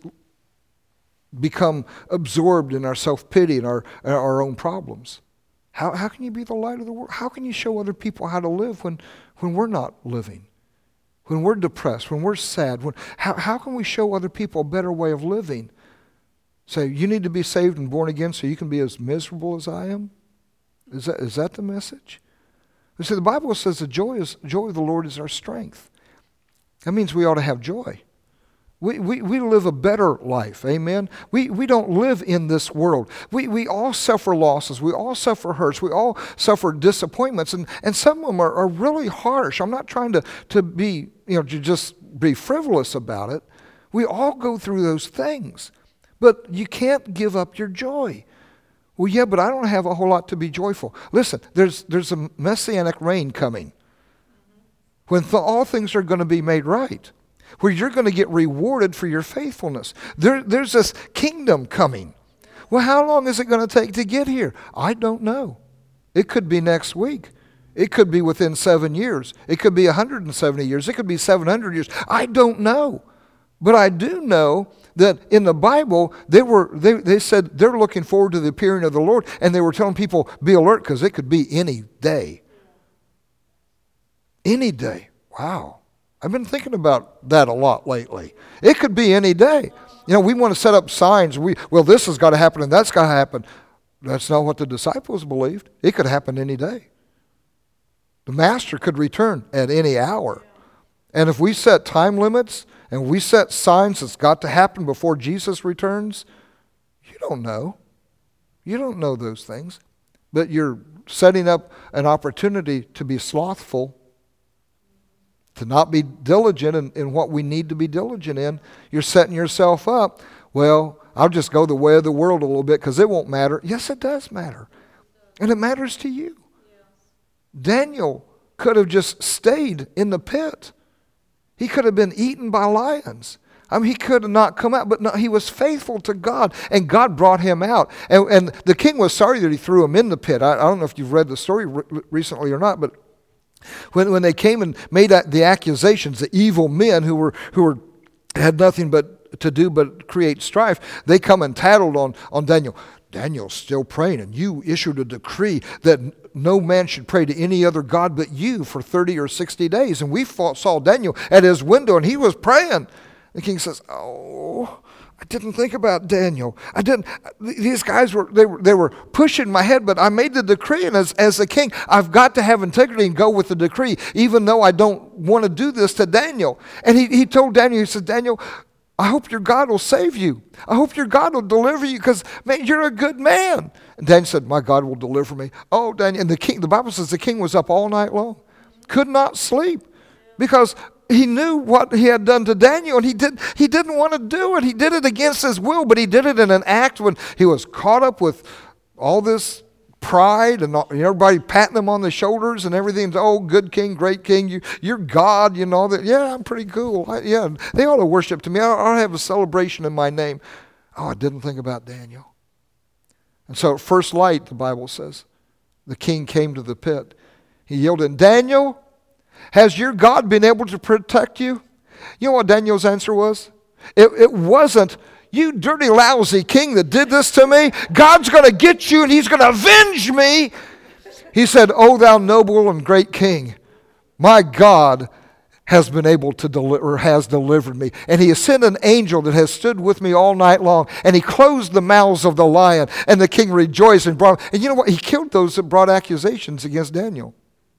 Speaker 1: become absorbed in our self-pity and our, our own problems? How, how can you be the light of the world? How can you show other people how to live when, when we're not living? When we're depressed, when we're sad? When, how, how can we show other people a better way of living? Say, you need to be saved and born again so you can be as miserable as I am? Is that, is that the message? You see, the Bible says the joy, is, joy of the Lord is our strength. That means we ought to have joy. We, we, we live a better life, amen? We, we don't live in this world. We, we all suffer losses. We all suffer hurts. We all suffer disappointments. And, and some of them are, are really harsh. I'm not trying to, to be, you know, to just be frivolous about it. We all go through those things. But you can't give up your joy. Well, yeah, but I don't have a whole lot to be joyful. Listen, there's there's a messianic reign coming when th- all things are going to be made right, where you're going to get rewarded for your faithfulness. There, there's this kingdom coming. Well, how long is it going to take to get here? I don't know. It could be next week. It could be within seven years. It could be one hundred seventy years. It could be seven hundred years. I don't know. But I do know that in the Bible, they were they, they said they're looking forward to the appearing of the Lord, and they were telling people, be alert, because it could be any day. Any day. Wow. I've been thinking about that a lot lately. It could be any day. You know, we want to set up signs. We Well, this has got to happen, and that's got to happen. That's not what the disciples believed. It could happen any day. The Master could return at any hour. And if we set time limits and we set signs that's got to happen before Jesus returns, you don't know. You don't know those things. But you're setting up an opportunity to be slothful, to not be diligent in, in what we need to be diligent in. You're setting yourself up. Well, I'll just go the way of the world a little bit because it won't matter. Yes, it does matter. And it matters to you. Daniel could have just stayed in the pit. He could have been eaten by lions. I mean, he could have not come out, but no, he was faithful to God, and God brought him out. And, and the king was sorry that he threw him in the pit. I, I don't know if you've read the story re- recently or not, but when when they came and made the accusations, the evil men who were who were had nothing but to do but create strife, they come and tattled on, on Daniel. Daniel's still praying, and you issued a decree that no man should pray to any other God but you for thirty or sixty days. And we fought, saw Daniel at his window, and he was praying. The king says, oh, I didn't think about Daniel. I didn't. These guys were they were they were pushing my head, but I made the decree, and as as the king, I've got to have integrity and go with the decree, even though I don't want to do this to Daniel. And he he told Daniel, he said, Daniel, I hope your God will save you. I hope your God will deliver you, because man, you're a good man. And Daniel said, my God will deliver me. Oh, Daniel, and the king, the Bible says the king was up all night long, could not sleep, because he knew what he had done to Daniel, and he did he didn't want to do it. He did it against his will, but he did it in an act when he was caught up with all this pride and all, you know, everybody patting him on the shoulders and everything. Oh, good king, great king, you, you're God, you know that. Yeah, I'm pretty cool. I, yeah, they ought to worship to me. I ought to have a celebration in my name. Oh, I didn't think about Daniel. And so at first light, the Bible says, the king came to the pit. He yelled in, Daniel, has your God been able to protect you? You know what Daniel's answer was? It, it wasn't, you dirty, lousy king that did this to me. God's going to get you and he's going to avenge me. He said, oh, thou noble and great king, my God has been able to deliver, has delivered me. And he has sent an angel that has stood with me all night long. And he closed the mouths of the lion. And the king rejoiced and brought, and you know what? He killed those that brought accusations against Daniel.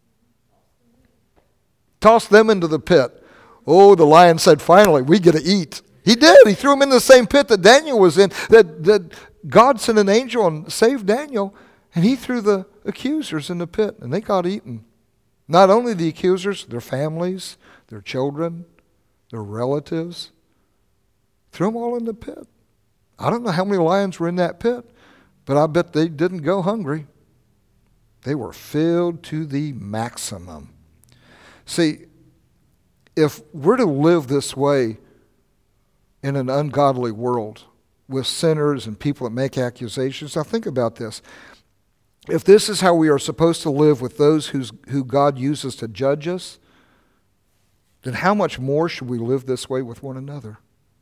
Speaker 1: Tossed them into the pit. Oh, the lion said, finally, we get to eat. He did. He threw him in the same pit that Daniel was in. That, that God sent an angel and saved Daniel. And he threw the accusers in the pit. And they got eaten. Not only the accusers, their families, their children, their relatives. Threw them all in the pit. I don't know how many lions were in that pit. But I bet they didn't go hungry. They were filled to the maximum. See, if we're to live this way in an ungodly world with sinners and people that make accusations, now think about this. If this is how we are supposed to live with those who's, who God uses to judge us, then how much more should we live this way with one another?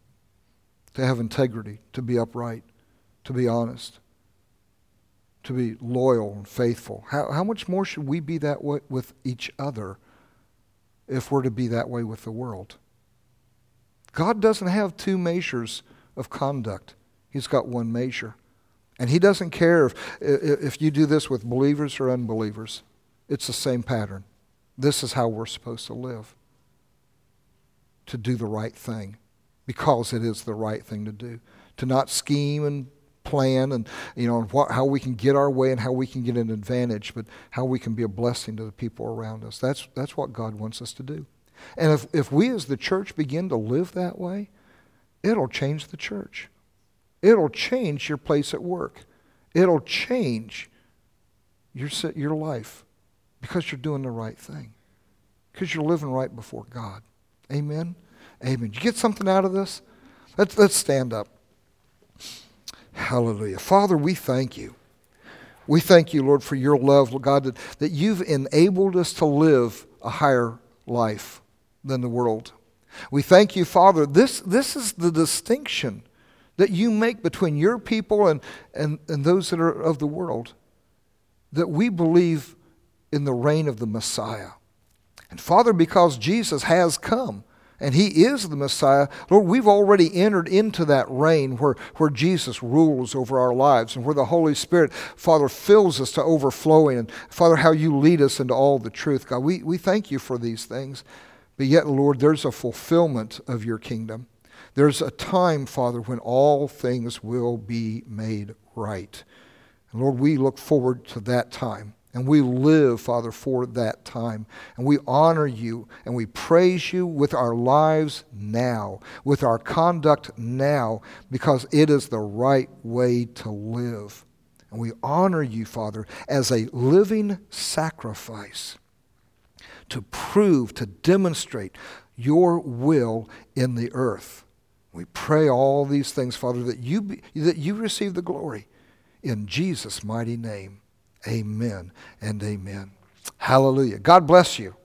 Speaker 1: To have integrity, to be upright, to be honest, to be loyal and faithful. How, how much more should we be that way with each other if we're to be that way with the world? God doesn't have two measures of conduct. He's got one measure. And he doesn't care if, if you do this with believers or unbelievers. It's the same pattern. This is how we're supposed to live. To do the right thing. Because it is the right thing to do. To not scheme and plan and you know what, how we can get our way and how we can get an advantage, but how we can be a blessing to the people around us. That's that's what God wants us to do. And if, if we as the church begin to live that way, it'll change the church. It'll change your place at work. It'll change your your life because you're doing the right thing. Because you're living right before God. Amen? Amen. Did you get something out of this? Let's, let's stand up. Hallelujah. Father, we thank you. We thank you, Lord, for your love, Lord God, that, that you've enabled us to live a higher life than the world. We thank you, Father. This, this is the distinction that you make between your people and, and, and those that are of the world. That we believe in the reign of the Messiah. And Father, because Jesus has come, and he is the Messiah, Lord, we've already entered into that reign where, where Jesus rules over our lives and where the Holy Spirit, Father, fills us to overflowing. And Father, how you lead us into all the truth. God, we, we thank you for these things. But yet, Lord, there's a fulfillment of your kingdom. There's a time, Father, when all things will be made right. And Lord, we look forward to that time. And we live, Father, for that time. And we honor you and we praise you with our lives now, with our conduct now, because it is the right way to live. And we honor you, Father, as a living sacrifice to prove, to demonstrate your will in the earth. We pray all these things, Father, that you be, that you receive the glory. In Jesus' mighty name. Amen and amen. Hallelujah. God bless you.